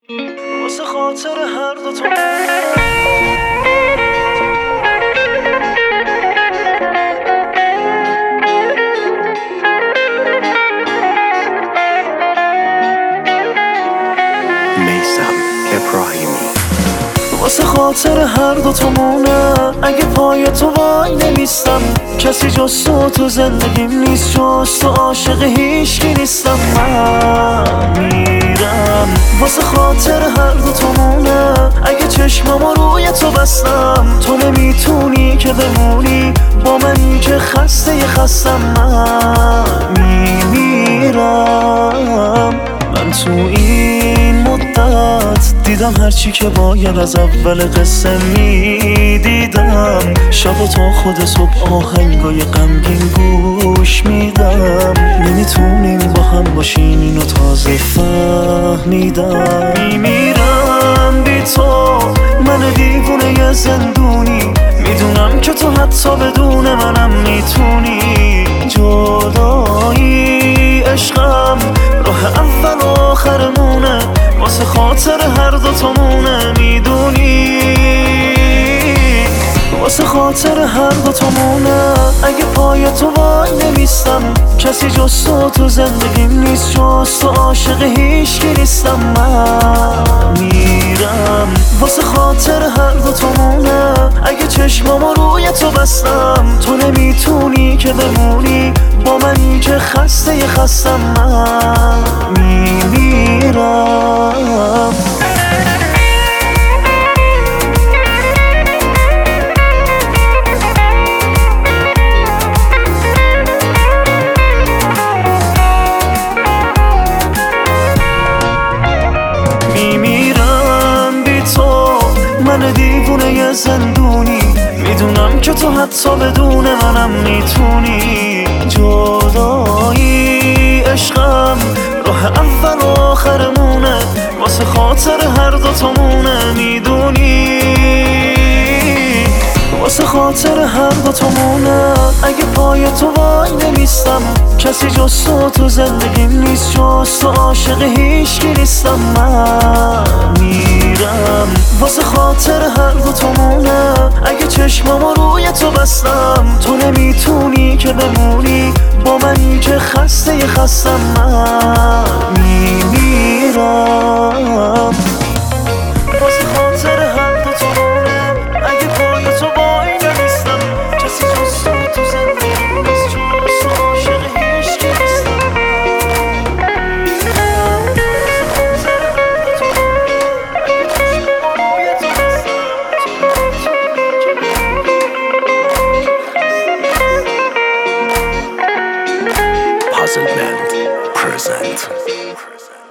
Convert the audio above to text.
واسه خاطر هر دو تو میثم ابراهیمی. واسه خاطر هر دو تامونه اگه پای تو وای نمیستم، کسی جز تو زندگیم نیست، جز تو عاشق هیچکی نیستم. من میرم واسه خاطر هر دو تامونه، اگه چشمامو روی تو بستم تو نمیتونی که بمونی با منی که خستم. من میمیرم. من تو این مدت دیدم هرچی که باید از اول قصه میدیدم، شب و تا خود صبح آهنگای غمگین گوش میدم. نمیتونیم با هم باشیم اینو تازه فهمیدم. میمیرم بی تو، من دیوونه زندونی، میدونم که تو حتی بدون منم میتونی. جدایی عشقم راه اول و آخرمونه، واسه خاطر هر دو تامونه میدونی. واسه خاطر هر دو تامونه اگه پای تو وای نمیستم، کسی جز تو زندگیم نیست، جز تو عاشق هیچکی نیستم. من میرم واسه خاطر هر دو تامونه، اگه چشمامو روی تو بستم تو نمیتونی که بمونی با منی که خستم. من میمیرم. میمیرم بی تو، من دیوونه زندونی، میدونم که تو حتی بدون منم میتونی. جدایی عشقم راه اول و آخرمونه، واسه خاطر هر دو تامونه میدونی. واسه خاطر هر دو تامونه اگه پای تو وای نمیستم، کسی جز تو زندگیم نیست، جز تو عاشق هیچکی نیستم. من میرم واسه خاطر هر دو تامونه، اگه چشمامو روی تو بستم تو نمیتونی که بمونی با منی که خستم. من میمیرم واسه خاطر هر دو تامونه، اگه پای تو وای نمیستم، کسی جز تو زندگیم نیست، جز تو عاشق هیچکی نیستم. Puzzle Band present.